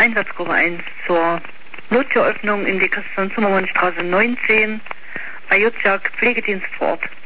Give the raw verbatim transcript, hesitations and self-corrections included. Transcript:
Einsatzgruppe eins zur Nottüröffnung in die Christian-Zimmermann-Straße neunzehn, Ajotjak, Pflegedienst vor Ort.